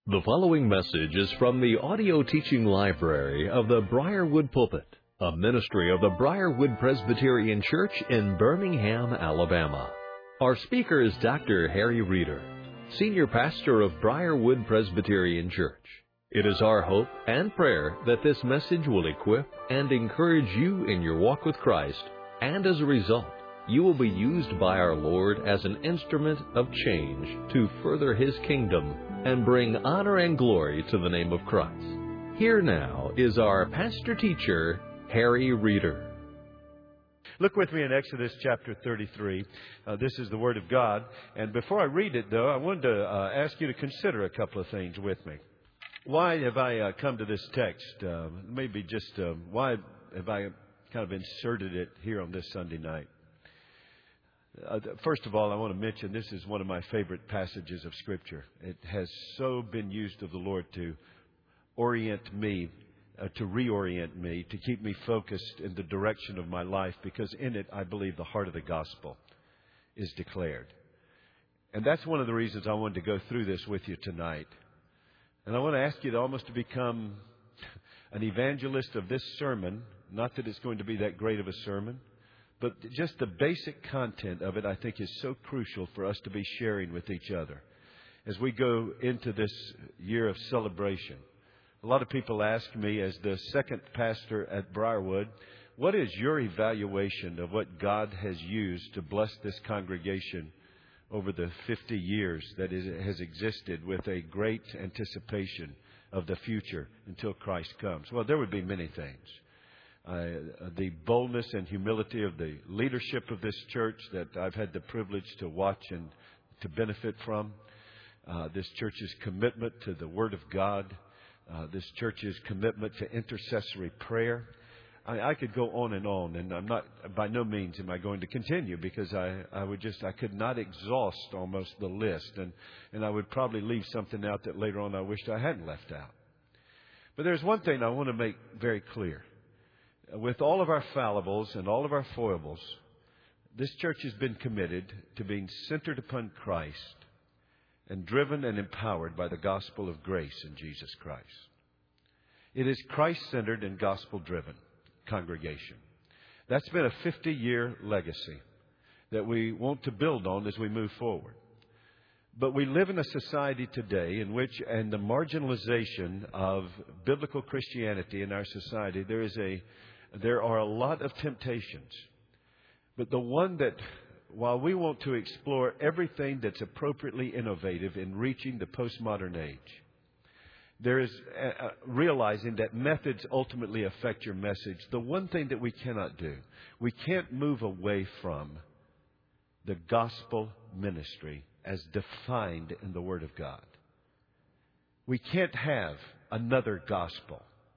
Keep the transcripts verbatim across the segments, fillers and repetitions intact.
The following message is from the audio teaching library of the Briarwood Pulpit, a ministry of the Briarwood Presbyterian Church in Birmingham, Alabama. Our speaker is Doctor Harry Reeder, Senior Pastor of Briarwood Presbyterian Church. It is our hope and prayer that this message will equip and encourage you in your walk with Christ, and as a result, you will be used by our Lord as an instrument of change to further His kingdom and bring honor and glory to the name of Christ. Here now is our pastor-teacher, Harry Reeder. Look with me in Exodus chapter thirty-three. Uh, this is the Word of God. And before I read it, though, I wanted to uh, ask you to consider a couple of things with me. Why have I uh, come to this text? Uh, maybe just uh, why have I kind of inserted it here on this Sunday night? Uh, first of all, I want to mention this is one of my favorite passages of Scripture. It has so been used of the Lord to orient me, uh, to reorient me, to keep me focused in the direction of my life, because in it, I believe the heart of the gospel is declared. And that's one of the reasons I wanted to go through this with you tonight. And I want to ask you to almost to become an evangelist of this sermon. Not that it's going to be that great of a sermon, but just the basic content of it, I think, is so crucial for us to be sharing with each other as we go into this year of celebration. A lot of people ask me, as the second pastor at Briarwood, what is your evaluation of what God has used to bless this congregation over the fifty years that it has existed with a great anticipation of the future until Christ comes? Well, there would be many things. Uh, the boldness and humility of the leadership of this church that I've had the privilege to watch and to benefit from. Uh, this church's commitment to the Word of God. Uh, this church's commitment to intercessory prayer. I, I could go on and on, and I'm not, by no means am I going to continue, because I, I would just, I could not exhaust almost the list, and, and I would probably leave something out that later on I wished I hadn't left out. But there's one thing I want to make very clear. With all of our fallibles and all of our foibles, this church has been committed to being centered upon Christ and driven and empowered by the gospel of grace in Jesus Christ. It is Christ-centered and gospel-driven congregation. That's been a fifty-year legacy that we want to build on as we move forward. But we live in a society today in which, and the marginalization of biblical Christianity in our society, there is a There are a lot of temptations. But the one that, while we want to explore everything that's appropriately innovative in reaching the postmodern age, there is uh, realizing that methods ultimately affect your message. The one thing that we cannot do, we can't move away from the gospel ministry as defined in the Word of God. We can't have another gospel.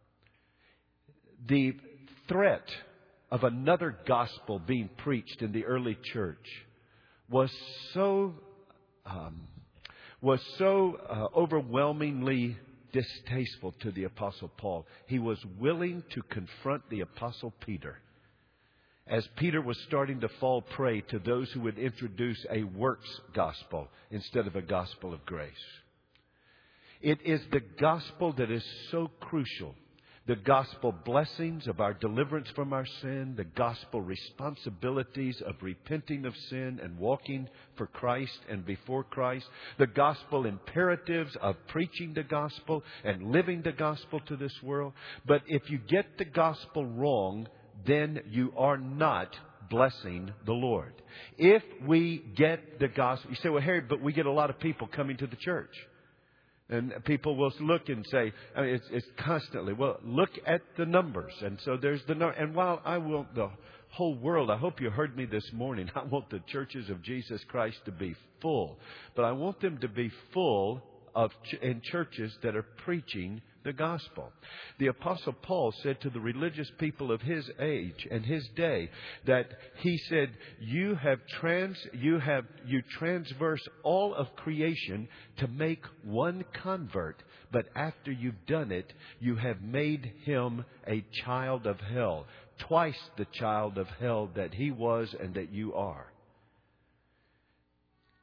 The threat of another gospel being preached in the early church was so um, was so uh, overwhelmingly distasteful to the Apostle Paul. He was willing to confront the Apostle Peter as Peter was starting to fall prey to those who would introduce a works gospel instead of a gospel of grace. It is the gospel that is so crucial. The gospel blessings of our deliverance from our sin, the gospel responsibilities of repenting of sin and walking for Christ and before Christ, the gospel imperatives of preaching the gospel and living the gospel to this world. But if you get the gospel wrong, then you are not blessing the Lord. If we get the gospel, you say, well, Harry, but we get a lot of people coming to the church. And people will look and say, I mean, it's, it's constantly, well, look at the numbers. And so there's the number. And while I want the whole world, I hope you heard me this morning, I want the churches of Jesus Christ to be full. But I want them to be full of ch- in churches that are preaching the gospel. The Apostle Paul said to the religious people of his age and his day that he said, you have trans, you have, you transverse all of creation to make one convert. But after you've done it, you have made him a child of hell. Twice the child of hell that he was and that you are.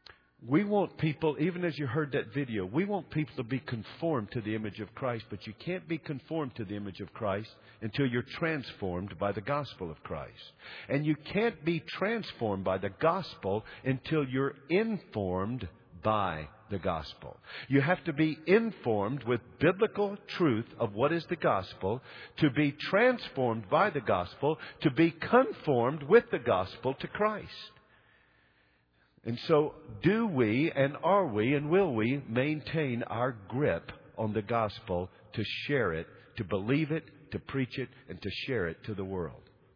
We want people, even as you heard that video, we want people to be conformed to the image of Christ. But you can't be conformed to the image of Christ until you're transformed by the gospel of Christ. And you can't be transformed by the gospel until you're informed by the gospel. You have to be informed with biblical truth of what is the gospel, to be transformed by the gospel, to be conformed with the gospel to Christ. And so, do we and are we and will we maintain our grip on the gospel to share it, to believe it, to preach it, and to share it to the world?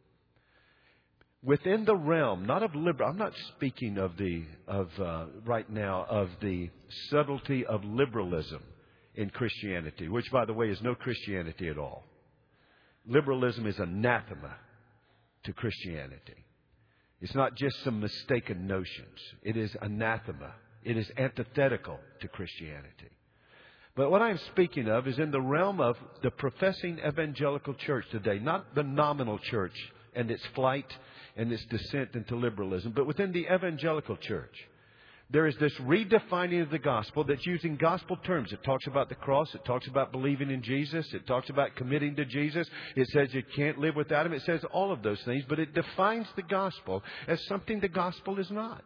Within the realm, not of liberal, I'm not speaking of the, of, uh, right now, of the subtlety of liberalism in Christianity, which, by the way, is no Christianity at all. Liberalism is anathema to Christianity. It's not just some mistaken notions. It is anathema. It is antithetical to Christianity. But what I'm speaking of is in the realm of the professing evangelical church today, not the nominal church and its flight and its descent into liberalism, but within the evangelical church. There is this redefining of the gospel that's using gospel terms. It talks about the cross. It talks about believing in Jesus. It talks about committing to Jesus. It says you can't live without Him. It says all of those things, but it defines the gospel as something the gospel is not.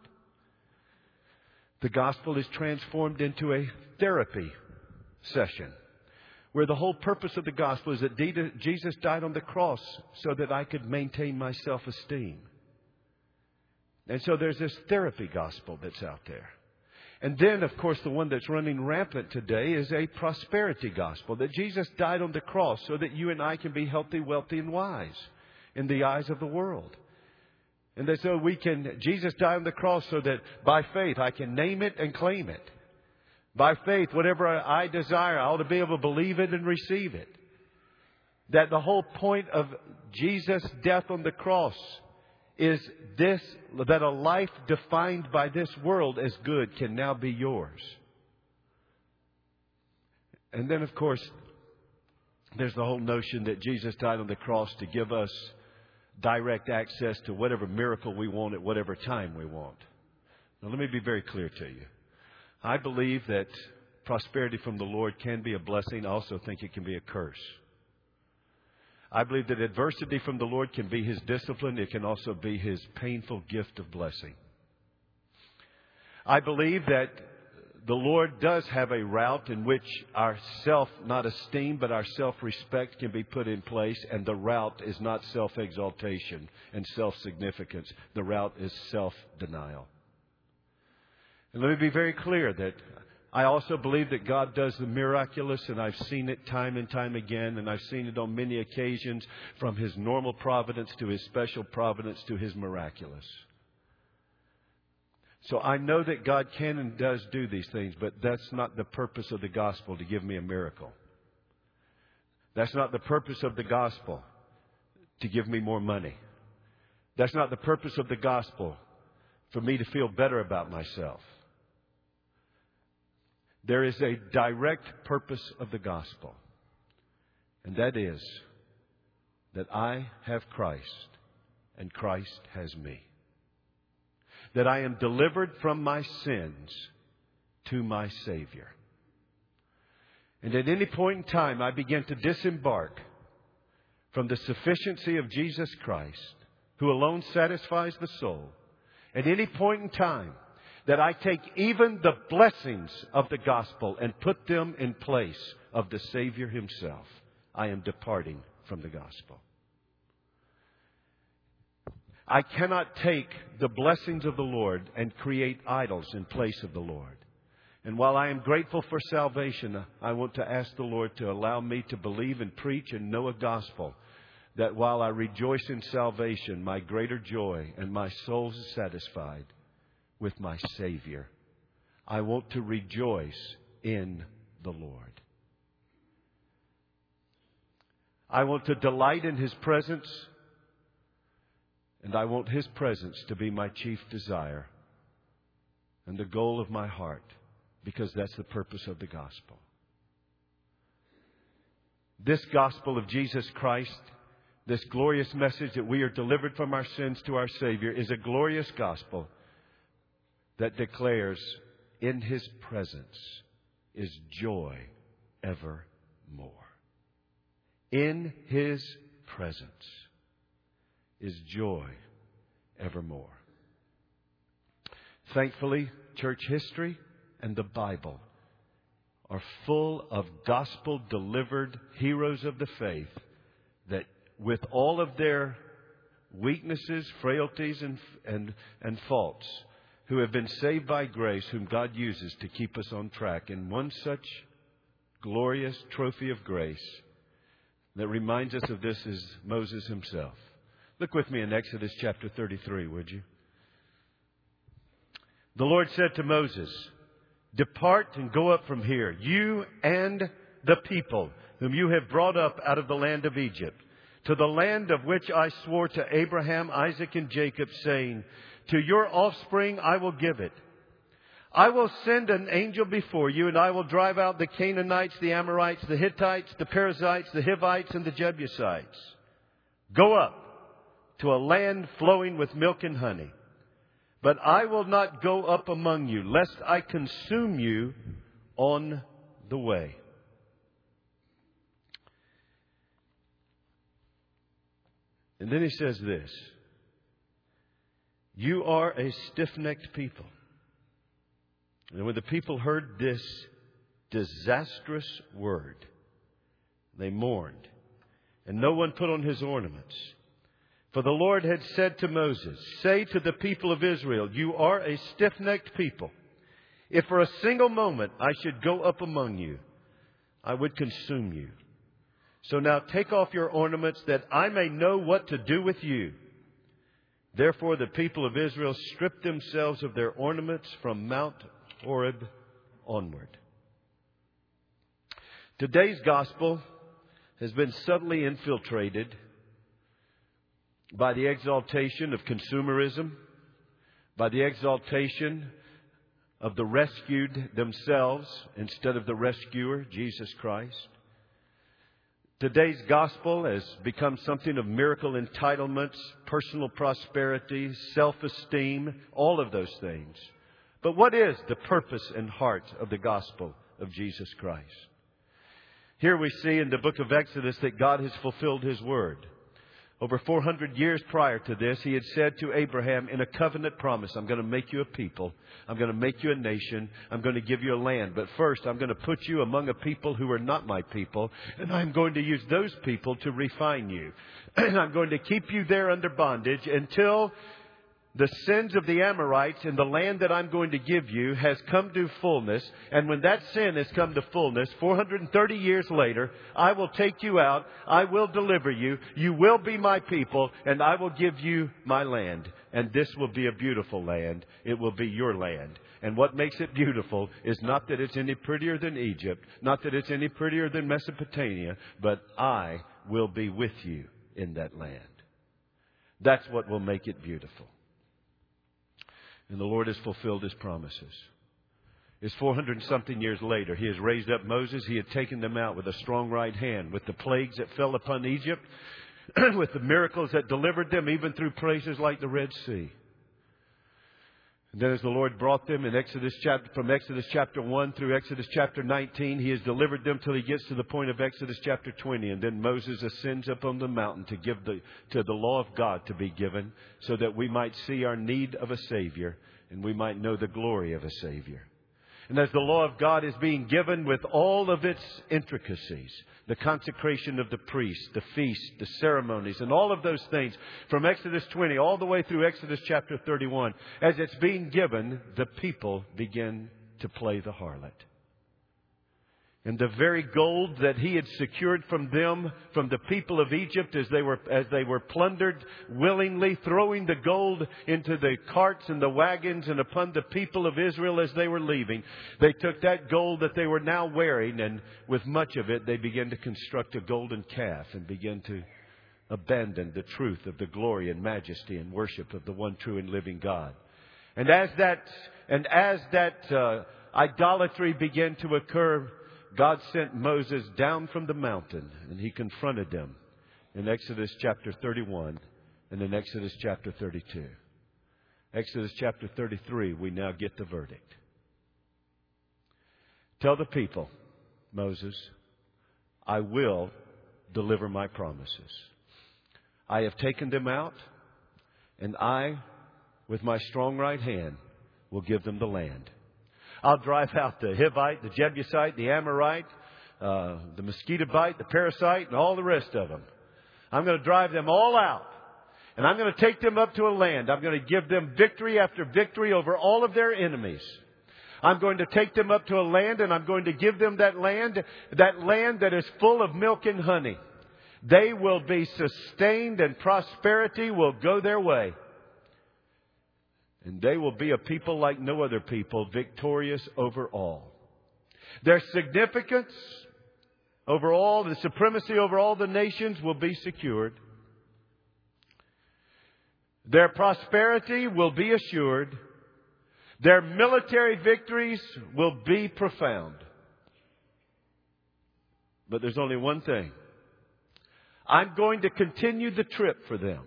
The gospel is transformed into a therapy session where the whole purpose of the gospel is that Jesus died on the cross so that I could maintain my self-esteem. And so there's this therapy gospel that's out there. And then, of course, the one that's running rampant today is a prosperity gospel, that Jesus died on the cross so that you and I can be healthy, wealthy, and wise in the eyes of the world. And that so we can, Jesus died on the cross so that by faith I can name it and claim it. By faith, whatever I desire, I ought to be able to believe it and receive it. That the whole point of Jesus' death on the cross is this, that a life defined by this world as good can now be yours. And then, of course, there's the whole notion that Jesus died on the cross to give us direct access to whatever miracle we want at whatever time we want. Now, let me be very clear to you. I believe that prosperity from the Lord can be a blessing. I also think it can be a curse. I believe that adversity from the Lord can be His discipline. It can also be His painful gift of blessing. I believe that the Lord does have a route in which our self, not esteem, but our self-respect can be put in place. And the route is not self-exaltation and self-significance. The route is self-denial. And let me be very clear that I also believe that God does the miraculous, and I've seen it time and time again, and I've seen it on many occasions, from His normal providence to His special providence to His miraculous. So I know that God can and does do these things, but that's not the purpose of the gospel, to give me a miracle. That's not the purpose of the gospel, to give me more money. That's not the purpose of the gospel, for me to feel better about myself. There is a direct purpose of the gospel, and that is that I have Christ and Christ has me. That I am delivered from my sins to my Savior. And at any point in time, I begin to disembark from the sufficiency of Jesus Christ, who alone satisfies the soul. At any point in time, that I take even the blessings of the gospel and put them in place of the Savior Himself. I am departing from the gospel. I cannot take the blessings of the Lord and create idols in place of the Lord. And while I am grateful for salvation, I want to ask the Lord to allow me to believe and preach and know a gospel that while I rejoice in salvation, my greater joy and my soul is satisfied with my Savior. I want to rejoice in the Lord. I want to delight in His presence, and I want His presence to be my chief desire and the goal of my heart, because that's the purpose of the gospel. This gospel of Jesus Christ, this glorious message that we are delivered from our sins to our Savior, is a glorious gospel that declares in His presence is joy evermore. In His presence is joy evermore. Thankfully, church history and the Bible are full of gospel-delivered heroes of the faith that, with all of their weaknesses, frailties, and, and, and faults, who have been saved by grace, whom God uses to keep us on track. And one such glorious trophy of grace that reminds us of this is Moses himself. Look with me in Exodus chapter thirty-three, would you? The Lord said to Moses, "Depart and go up from here, you and the people whom you have brought up out of the land of Egypt, to the land of which I swore to Abraham, Isaac, and Jacob, saying, to your offspring I will give it. I will send an angel before you, and I will drive out the Canaanites, the Amorites, the Hittites, the Perizzites, the Hivites, and the Jebusites. Go up to a land flowing with milk and honey. But I will not go up among you, lest I consume you on the way." And then he says this, "You are a stiff-necked people." And when the people heard this disastrous word, they mourned, and no one put on his ornaments. For the Lord had said to Moses, "Say to the people of Israel, you are a stiff-necked people. If for a single moment I should go up among you, I would consume you. So now take off your ornaments, that I may know what to do with you." Therefore the people of Israel stripped themselves of their ornaments from Mount Horeb onward. Today's gospel has been subtly infiltrated by the exaltation of consumerism, by the exaltation of the rescued themselves instead of the rescuer, Jesus Christ. Today's gospel has become something of miracle entitlements, personal prosperity, self-esteem, all of those things. But what is the purpose and heart of the gospel of Jesus Christ? Here we see in the book of Exodus that God has fulfilled His word. Over four hundred years prior to this, He had said to Abraham in a covenant promise, "I'm going to make you a people. I'm going to make you a nation. I'm going to give you a land. But first, I'm going to put you among a people who are not my people. And I'm going to use those people to refine you. And I'm going to keep you there under bondage until the sins of the Amorites in the land that I'm going to give you has come to fullness. And when that sin has come to fullness, four hundred thirty years later, I will take you out. I will deliver you. You will be my people, and I will give you my land. And this will be a beautiful land. It will be your land. And what makes it beautiful is not that it's any prettier than Egypt, not that it's any prettier than Mesopotamia, but I will be with you in that land. That's what will make it beautiful. And the Lord has fulfilled His promises. It's four hundred and something years later. He has raised up Moses. He had taken them out with a strong right hand, with the plagues that fell upon Egypt, with the miracles that delivered them, even through places like the Red Sea. And then as the Lord brought them in Exodus chapter, from Exodus chapter one through Exodus chapter nineteen, He has delivered them till He gets to the point of Exodus chapter twenty. And then Moses ascends up on the mountain to give the, to the law of God to be given, so that we might see our need of a Savior and we might know the glory of a Savior. And as the law of God is being given with all of its intricacies, the consecration of the priest, the feast, the ceremonies, and all of those things, from Exodus twenty all the way through Exodus chapter thirty-one, as it's being given, the people begin to play the harlot. And the very gold that He had secured from them, from the people of Egypt, as they were as they were plundered, willingly throwing the gold into the carts and the wagons and upon the people of Israel as they were leaving, they took that gold that they were now wearing, and with much of it, they began to construct a golden calf and began to abandon the truth of the glory and majesty and worship of the one true and living God. And as that and as that uh, idolatry began to occur, God sent Moses down from the mountain, and He confronted them in Exodus chapter thirty-one and in Exodus chapter thirty-two. Exodus chapter thirty-three, we now get the verdict. Tell the people, Moses, I will deliver my promises. I have taken them out, and I, with my strong right hand, will give them the land. I'll drive out the Hivite, the Jebusite, the Amorite, uh, the Mosquitobite, the Parasite, and all the rest of them. I'm going to drive them all out. And I'm going to take them up to a land. I'm going to give them victory after victory over all of their enemies. I'm going to take them up to a land, and I'm going to give them that land, that land that is full of milk and honey. They will be sustained, and prosperity will go their way. And they will be a people like no other people, victorious over all. Their significance over all, the supremacy over all the nations will be secured. Their prosperity will be assured. Their military victories will be profound. But there's only one thing. I'm going to continue the trip for them.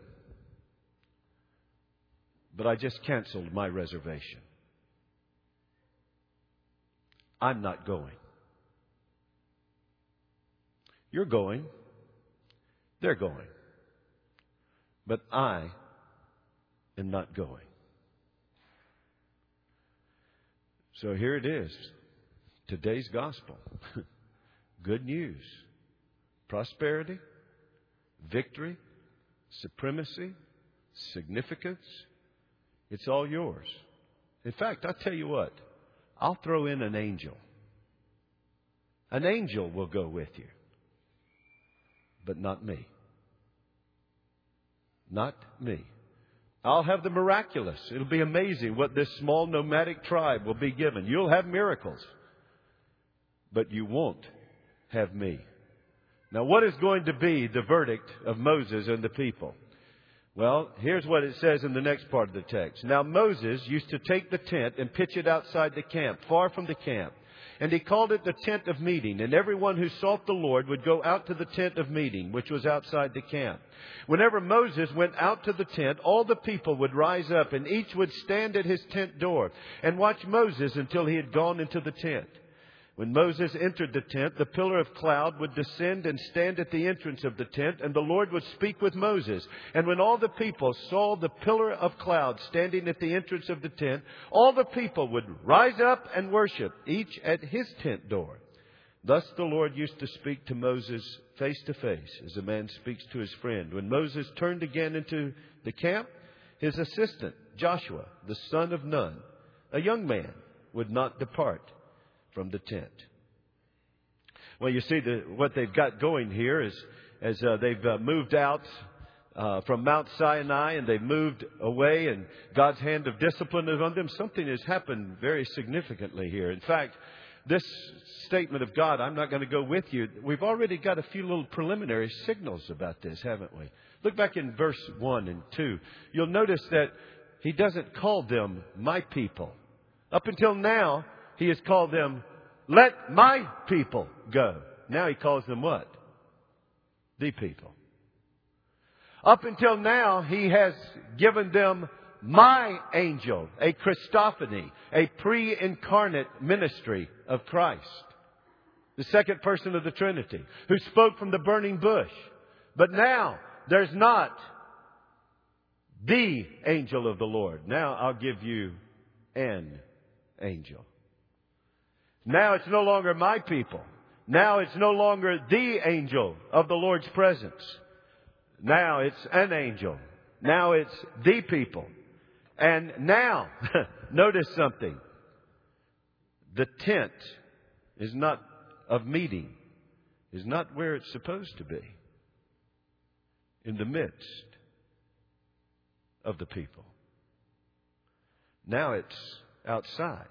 But I just canceled my reservation. I'm not going. You're going. They're going. But I am not going. So here it is. Today's gospel. Good news. Prosperity, victory, supremacy, significance. It's all yours. In fact, I'll tell you what. I'll throw in an angel. An angel will go with you. But not me. Not me. I'll have the miraculous. It'll be amazing what this small nomadic tribe will be given. You'll have miracles. But you won't have me. Now, what is going to be the verdict of Moses and the people? Well, here's what it says in the next part of the text. Now, Moses used to take the tent and pitch it outside the camp, far from the camp. And he called it the tent of meeting. And everyone who sought the Lord would go out to the tent of meeting, which was outside the camp. Whenever Moses went out to the tent, all the people would rise up, and each would stand at his tent door and watch Moses until he had gone into the tent. When Moses entered the tent, the pillar of cloud would descend and stand at the entrance of the tent, and the Lord would speak with Moses. And when all the people saw the pillar of cloud standing at the entrance of the tent, all the people would rise up and worship, each at his tent door. Thus the Lord used to speak to Moses face to face, as a man speaks to his friend. When Moses turned again into the camp, his assistant, Joshua, the son of Nun, a young man, would not depart from the tent. Well, you see, the, what they've got going here is as uh, they've uh, moved out uh, from Mount Sinai, and they've moved away, and God's hand of discipline is on them. Something has happened very significantly here. In fact, this statement of God, I'm not going to go with you, we've already got a few little preliminary signals about this, haven't we? Look back in verse one and two. You'll notice that he doesn't call them my people. Up until now, he has called them, let my people go. Now he calls them what? The people. Up until now, he has given them my angel, a Christophany, a pre-incarnate ministry of Christ. The second person of the Trinity, who spoke from the burning bush. But now, there's not the angel of the Lord. Now I'll give you an angel. Now it's no longer my people. Now it's no longer the angel of the Lord's presence. Now it's an angel. Now it's the people. And now, notice something. The tent is not of meeting, is not where it's supposed to be. In the midst of the people. Now it's outside.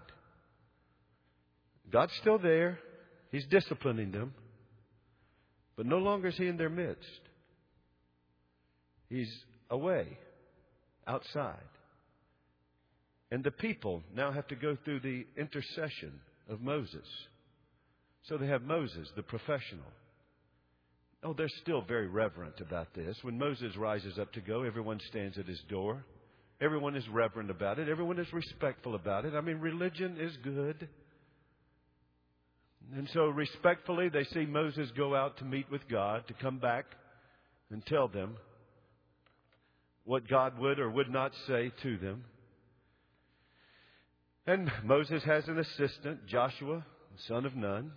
God's still there. He's disciplining them. But no longer is He in their midst. He's away, outside. And the people now have to go through the intercession of Moses. So they have Moses, the professional. Oh, they're still very reverent about this. When Moses rises up to go, everyone stands at his door. Everyone is reverent about it. Everyone is respectful about it. I mean, religion is good. And so respectfully, they see Moses go out to meet with God, to come back and tell them what God would or would not say to them. And Moses has an assistant, Joshua, son of Nun.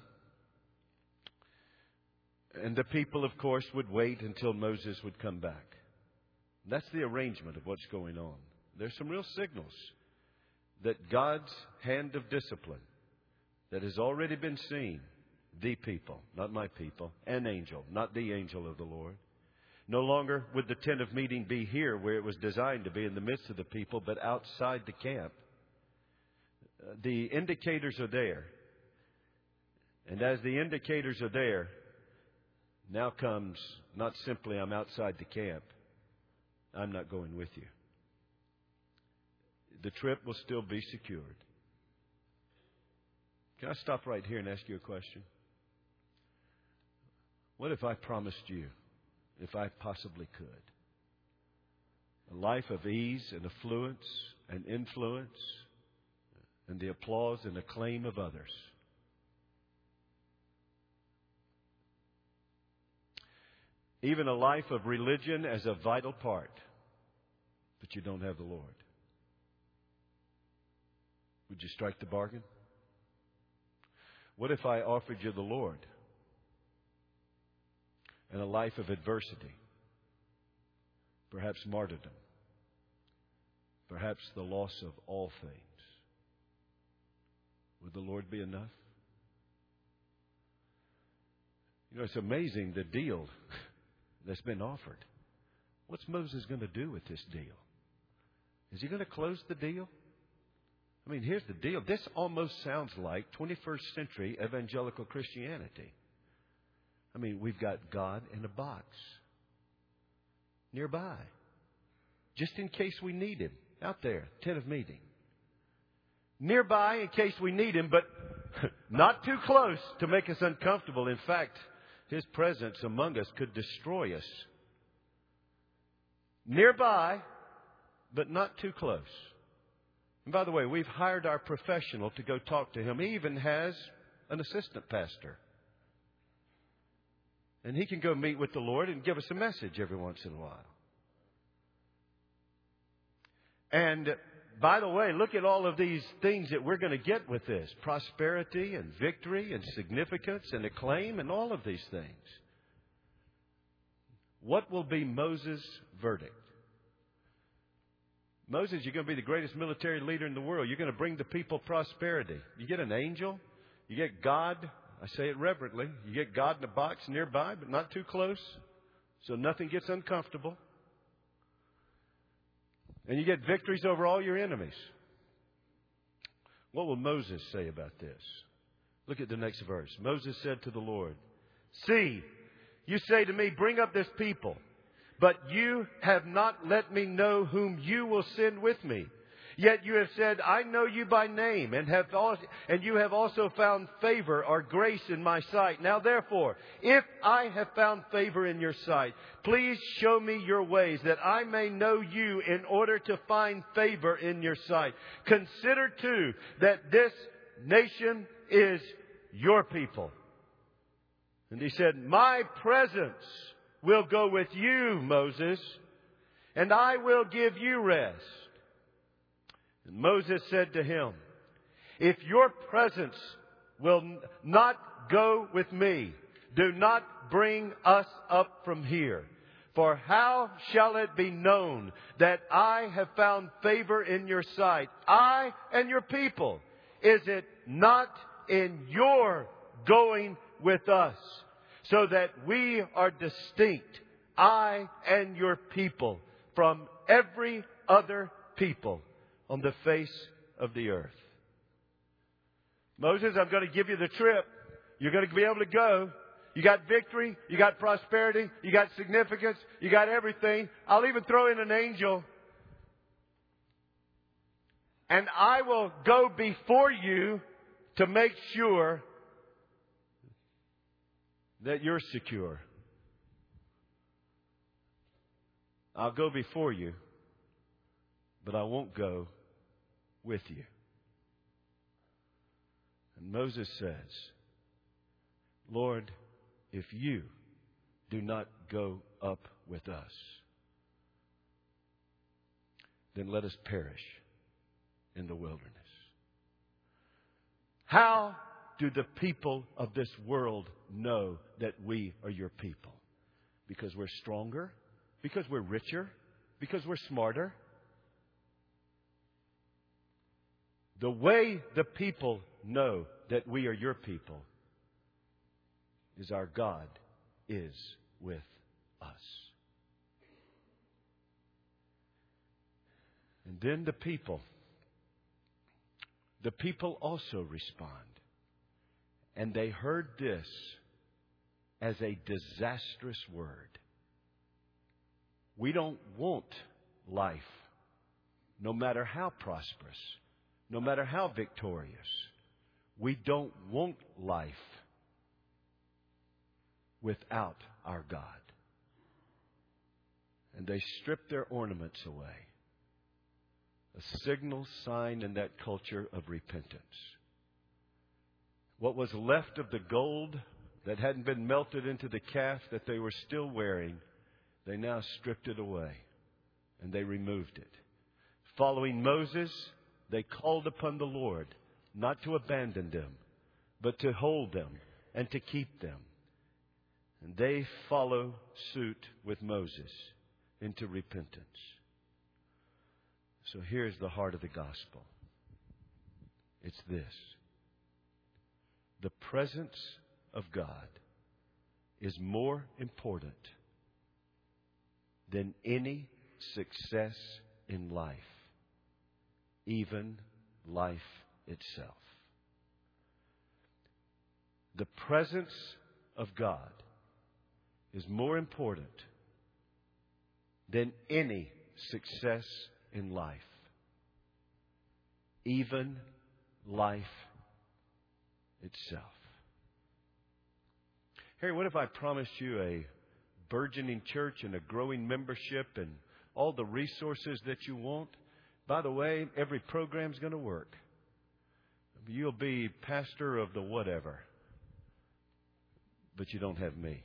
And the people, of course, would wait until Moses would come back. That's the arrangement of what's going on. There's some real signals that God's hand of discipline that has already been seen, the people, not my people, an angel, not the angel of the Lord. No longer would the tent of meeting be here where it was designed to be in the midst of the people, but outside the camp. The indicators are there. And as the indicators are there, now comes not simply I'm outside the camp. I'm not going with you. The trip will still be secured. Can I stop right here and ask you a question? What if I promised you, if I possibly could, a life of ease and affluence and influence and the applause and acclaim of others? Even a life of religion as a vital part, but you don't have the Lord. Would you strike the bargain? What if I offered you the Lord and a life of adversity, perhaps martyrdom, perhaps the loss of all things? Would the Lord be enough? You know, it's amazing the deal that's been offered. What's Moses going to do with this deal? Is he going to close the deal? I mean, here's the deal. This almost sounds like twenty-first century evangelical Christianity. I mean, we've got God in a box nearby, just in case we need Him, out there, tent of meeting. Nearby in case we need Him, but not too close to make us uncomfortable. In fact, His presence among us could destroy us. Nearby, but not too close. And by the way, we've hired our professional to go talk to Him. He even has an assistant pastor. And he can go meet with the Lord and give us a message every once in a while. And by the way, look at all of these things that we're going to get with this. Prosperity and victory and significance and acclaim and all of these things. What will be Moses' verdict? Moses, you're going to be the greatest military leader in the world. You're going to bring the people prosperity. You get an angel. You get God. I say it reverently. You get God in a box nearby, but not too close, so nothing gets uncomfortable. And you get victories over all your enemies. What will Moses say about this? Look at the next verse. Moses said to the Lord, "See, you say to me, bring up this people. But you have not let me know whom you will send with me. Yet you have said, I know you by name, and have also, and you have also found favor or grace in my sight. Now therefore, if I have found favor in your sight, please show me your ways, that I may know you in order to find favor in your sight. Consider too that this nation is your people." And he said, "My presence will go with you, Moses, and I will give you rest." And Moses said to him, "If your presence will not go with me, do not bring us up from here. For how shall it be known that I have found favor in your sight, I and your people? Is it not in your going with us, so that we are distinct, I and your people, from every other people on the face of the earth?" Moses, I'm going to give you the trip. You're going to be able to go. You got victory. You got prosperity. You got significance. You got everything. I'll even throw in an angel. And I will go before you to make sure that you're secure. I'll go before you, but I won't go with you. And Moses says, Lord, if you do not go up with us, then let us perish in the wilderness. How do the people of this world know that we are your people? Because we're stronger? Because we're richer? Because we're smarter? The way the people know that we are your people is our God is with us. And then the people, the people also respond. And they heard this as a disastrous word. We don't want life, no matter how prosperous, no matter how victorious. We don't want life without our God. And they stripped their ornaments away. A signal sign in that culture of repentance. What was left of the gold that hadn't been melted into the calf that they were still wearing, they now stripped it away and they removed it. Following Moses, they called upon the Lord not to abandon them, but to hold them and to keep them. And they follow suit with Moses into repentance. So here's the heart of the gospel. It's this. The presence of God is more important than any success in life, even life itself. The presence of God is more important than any success in life, even life itself. Harry, what if I promised you a burgeoning church and a growing membership and all the resources that you want? By the way, every program's going to work. You'll be pastor of the whatever, but you don't have me.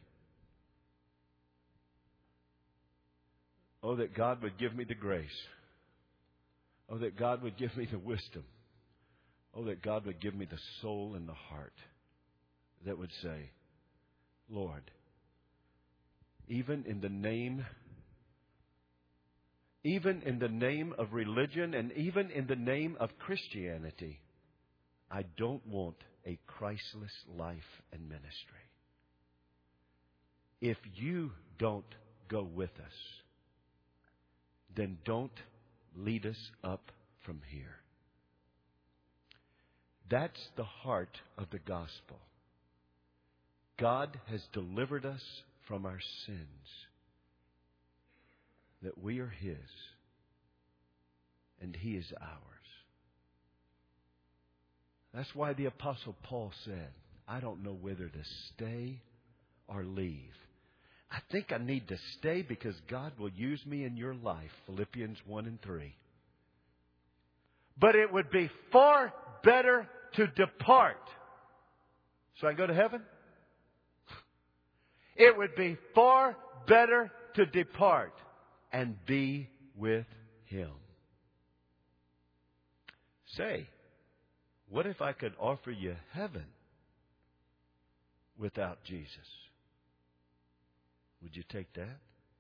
Oh, that God would give me the grace. Oh, that God would give me the wisdom. Oh, that God would give me the soul and the heart that would say, Lord, even in the name, even in the name of religion and even in the name of Christianity, I don't want a Christless life and ministry. If you don't go with us, then don't lead us up from here. That's the heart of the gospel. God has delivered us from our sins, that we are His, and He is ours. That's why the Apostle Paul said, I don't know whether to stay or leave. I think I need to stay because God will use me in your life. Philippians one and three. But it would be far better to depart. So I can go to heaven? It would be far better to depart and be with Him. Say, what if I could offer you heaven without Jesus? Would you take that?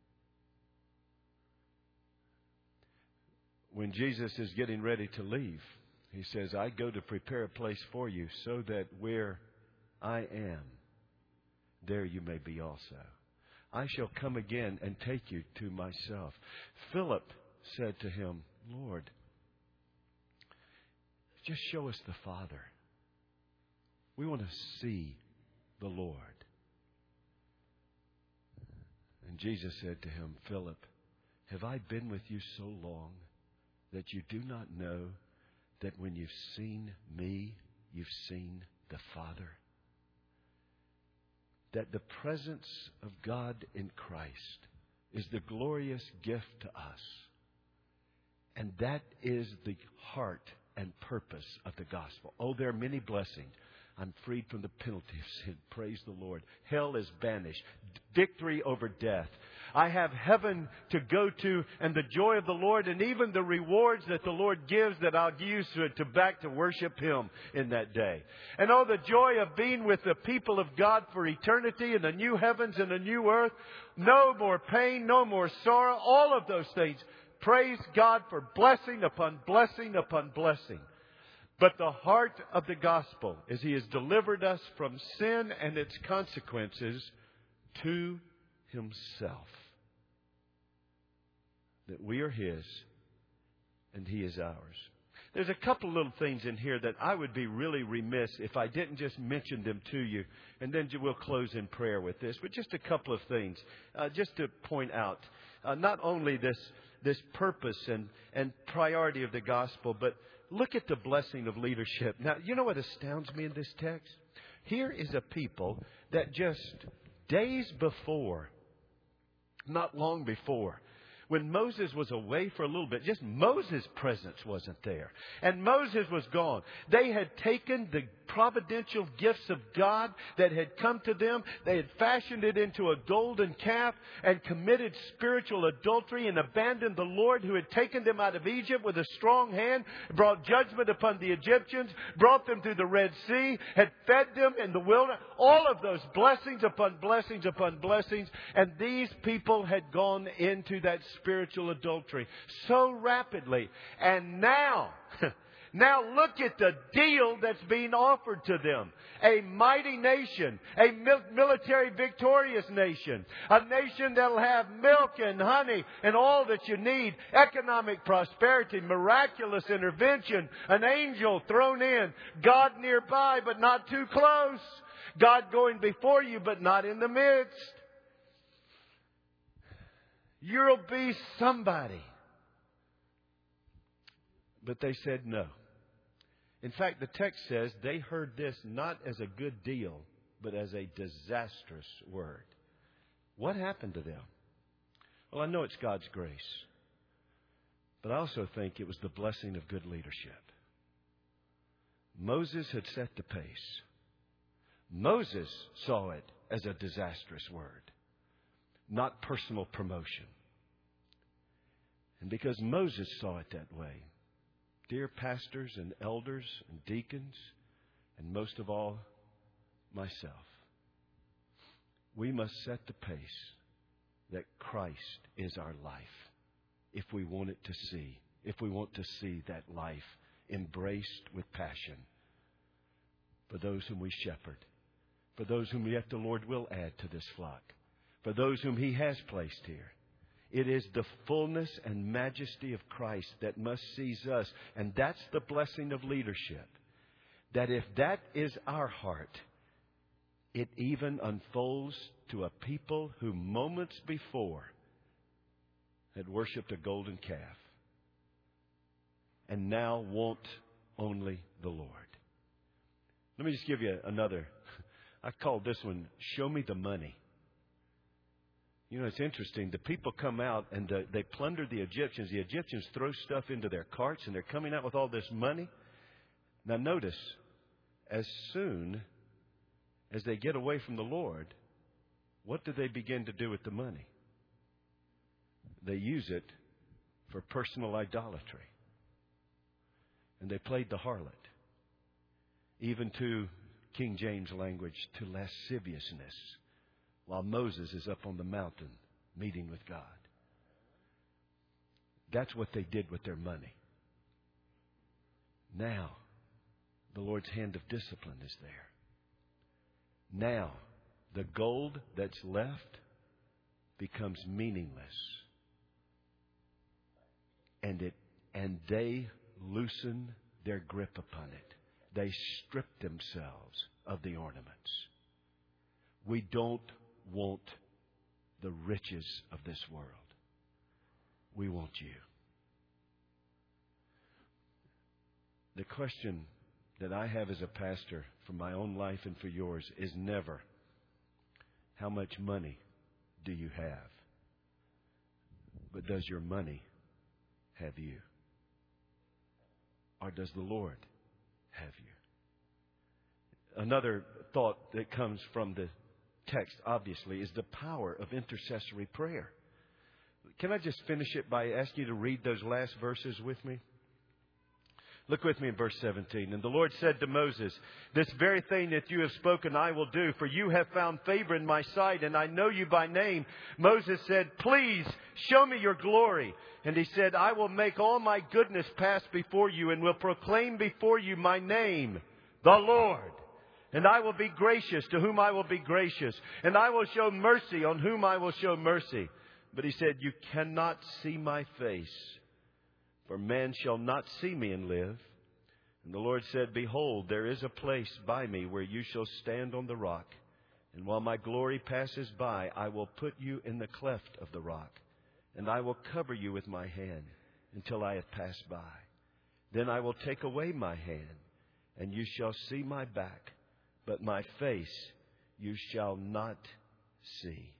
When Jesus is getting ready to leave, He says, I go to prepare a place for you so that where I am, there you may be also. I shall come again and take you to myself. Philip said to Him, Lord, just show us the Father. We want to see the Lord. And Jesus said to him, Philip, have I been with you so long that you do not know that when you've seen me, you've seen the Father? That the presence of God in Christ is the glorious gift to us. And that is the heart and purpose of the gospel. Oh, there are many blessings. I'm freed from the penalty of sin. Praise the Lord. Hell is banished. Victory over death. I have heaven to go to and the joy of the Lord and even the rewards that the Lord gives that I'll use to, to back to worship Him in that day. And oh, the joy of being with the people of God for eternity in the new heavens and the new earth. No more pain, no more sorrow, all of those things. Praise God for blessing upon blessing upon blessing. But the heart of the gospel is He has delivered us from sin and its consequences to Himself. That we are His and He is ours. There's a couple little things in here that I would be really remiss if I didn't just mention them to you. And then we'll close in prayer with this. But just a couple of things uh, just to point out. Uh, not only this this purpose and, and priority of the gospel, but look at the blessing of leadership. Now, you know what astounds me in this text? Here is a people that just days before, not long before, when Moses was away for a little bit, just Moses' presence wasn't there. And Moses was gone. They had taken the providential gifts of God that had come to them. They had fashioned it into a golden calf and committed spiritual adultery and abandoned the Lord who had taken them out of Egypt with a strong hand, brought judgment upon the Egyptians, brought them through the Red Sea, had fed them in the wilderness. All of those blessings upon blessings upon blessings. And these people had gone into that spiritual adultery so rapidly. And now... Now look at the deal that's being offered to them. A mighty nation, a military victorious nation, a nation that'll have milk and honey and all that you need, economic prosperity, miraculous intervention, an angel thrown in, God nearby but not too close, God going before you but not in the midst. You'll be somebody. But they said no. In fact, the text says they heard this not as a good deal, but as a disastrous word. What happened to them? Well, I know it's God's grace, but I also think it was the blessing of good leadership. Moses had set the pace. Moses saw it as a disastrous word, not personal promotion. And because Moses saw it that way, dear pastors and elders and deacons, and most of all, myself, we must set the pace that Christ is our life if we want it to see, if we want to see that life embraced with passion for those whom we shepherd, for those whom yet the Lord will add to this flock, for those whom He has placed here. It is the fullness and majesty of Christ that must seize us. And that's the blessing of leadership. That if that is our heart, it even unfolds to a people who moments before had worshipped a golden calf and now want only the Lord. Let me just give you another. I call this one, Show Me the Money. You know, it's interesting. The people come out and uh, they plunder the Egyptians. The Egyptians throw stuff into their carts and they're coming out with all this money. Now notice, as soon as they get away from the Lord, what do they begin to do with the money? They use it for personal idolatry. And they played the harlot. Even to King James language, to lasciviousness. While Moses is up on the mountain meeting with God. That's what they did with their money. Now, the Lord's hand of discipline is there. Now, the gold that's left becomes meaningless. And it and they loosen their grip upon it. They strip themselves of the ornaments. We don't want the riches of this world. We want you. The question that I have as a pastor for my own life and for yours is never, how much money do you have? But does your money have you? Or does the Lord have you? another thought that comes from the text, obviously, is the power of intercessory prayer. Can I just finish it by asking you to read those last verses with me? Look with me in verse seventeen. And the Lord said to Moses, "This very thing that you have spoken I will do, for you have found favor in my sight, and I know you by name." Moses said, "Please show me your glory." And he said, "I will make all my goodness pass before you, and will proclaim before you my name, the Lord. And I will be gracious to whom I will be gracious, and I will show mercy on whom I will show mercy." But he said, "You cannot see my face, for man shall not see me and live." And the Lord said, "Behold, there is a place by me where you shall stand on the rock. And while my glory passes by, I will put you in the cleft of the rock. And I will cover you with my hand until I have passed by. Then I will take away my hand, and you shall see my back, but my face you shall not see."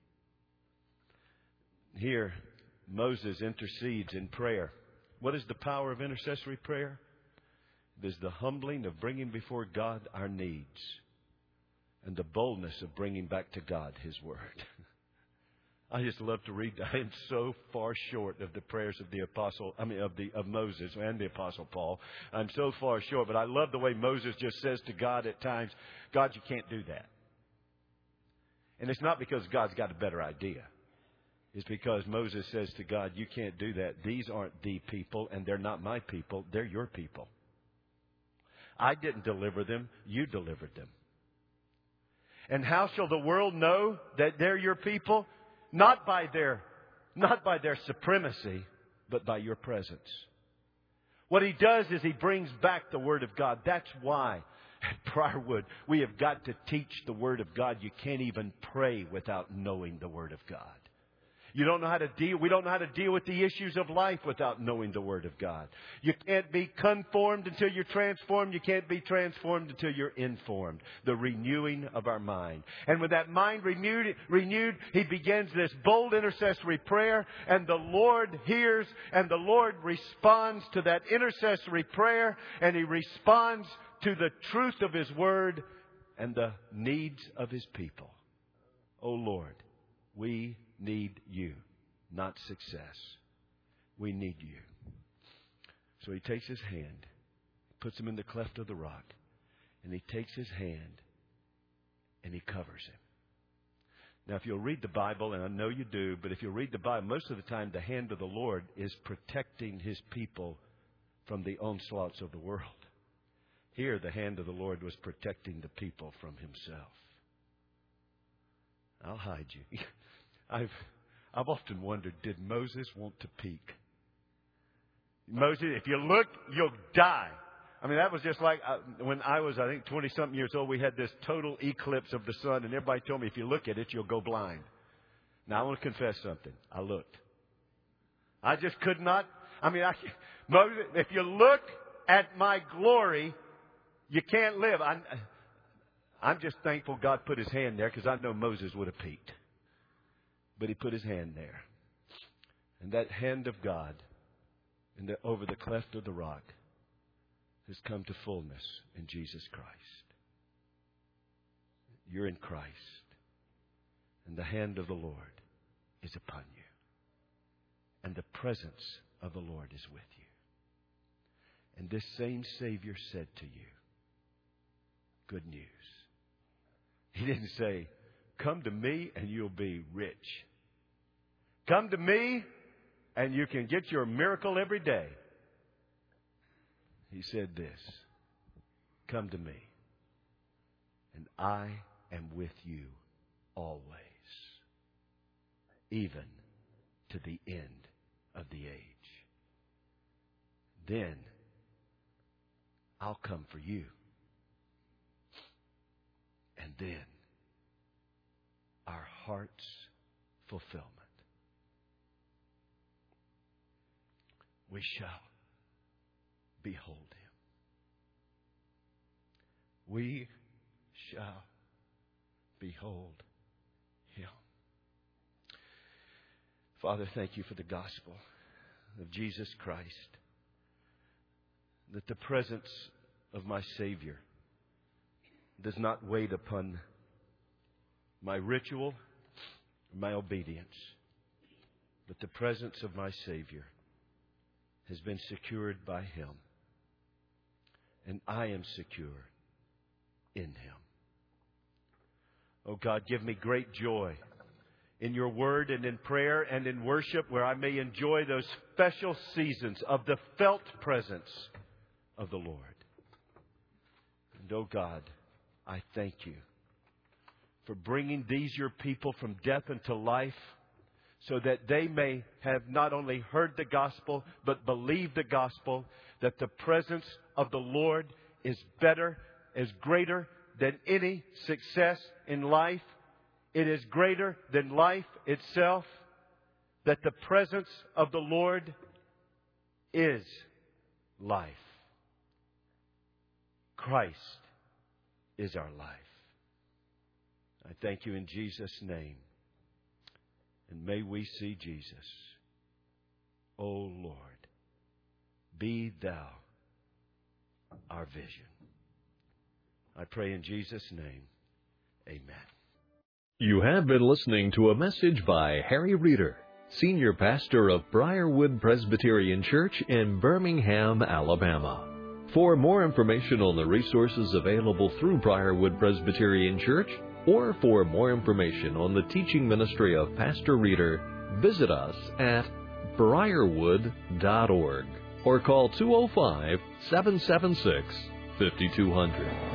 Here, Moses intercedes in prayer. What is the power of intercessory prayer? It is the humbling of bringing before God our needs and the boldness of bringing back to God His Word. I just love to read that. I am so far short of the prayers of the apostle, I mean, of the of Moses and the apostle Paul. I'm so far short, but I love the way Moses just says to God at times, "God, you can't do that." And it's not because God's got a better idea. It's because Moses says to God, "You can't do that. These aren't the people, and they're not my people. They're your people. I didn't deliver them. You delivered them. And how shall the world know that they're your people? Not by their, not by their supremacy, but by your presence." What He does is He brings back the Word of God. That's why at Briarwood we have got to teach the Word of God. You can't even pray without knowing the Word of God. You don't know how to deal, we don't know how to deal with the issues of life without knowing the Word of God. You can't be conformed until you're transformed. You can't be transformed until you're informed. The renewing of our mind. And with that mind renewed, renewed, he begins this bold intercessory prayer, and the Lord hears, and the Lord responds to that intercessory prayer, and He responds to the truth of His Word and the needs of His people. Oh Lord, we need you, not success. We need you. So he takes his hand, puts him in the cleft of the rock, and he takes his hand and he covers him. Now, if you'll read the Bible, and I know you do, but if you'll read the Bible, most of the time the hand of the Lord is protecting His people from the onslaughts of the world. Here, the hand of the Lord was protecting the people from Himself. I'll hide you. I've I've often wondered, did Moses want to peek? Moses, if you look, you'll die. I mean, that was just like uh, when I was, I think, twenty-something years old, we had this total eclipse of the sun, and everybody told me, if you look at it, you'll go blind. Now, I want to confess something. I looked. I just could not. I mean, I, Moses, if you look at my glory, you can't live. I, I'm just thankful God put His hand there, because I know Moses would have peeked. But He put His hand there. And that hand of God in the, over the cleft of the rock has come to fullness in Jesus Christ. You're in Christ. And the hand of the Lord is upon you. And the presence of the Lord is with you. And this same Savior said to you, good news. He didn't say, come to me and you'll be rich. Come to me and you can get your miracle every day. He said this, come to me and I am with you always, even to the end of the age. Then I'll come for you. And then our heart's fulfillment. We shall behold Him. We shall behold Him. Father, thank you for the gospel of Jesus Christ. That the presence of my Savior, does not wait upon my ritual, my obedience, but the presence of my Savior has been secured by Him. And I am secure in Him. Oh God, give me great joy in your word and in prayer and in worship, where I may enjoy those special seasons of the felt presence of the Lord. And oh God, I thank you for bringing these your people from death into life, so that they may have not only heard the gospel, but believed the gospel, that the presence of the Lord is better, is greater than any success in life. It is greater than life itself, that the presence of the Lord is life. Christ is our life. I thank you in Jesus' name. And may we see Jesus. O Lord, be Thou our vision. I pray in Jesus' name. Amen. You have been listening to a message by Harry Reeder, Senior Pastor of Briarwood Presbyterian Church in Birmingham, Alabama. For more information on the resources available through Briarwood Presbyterian Church, or for more information on the teaching ministry of Pastor Reeder, visit us at briarwood dot org or call two oh five, seven seven six, five two zero zero.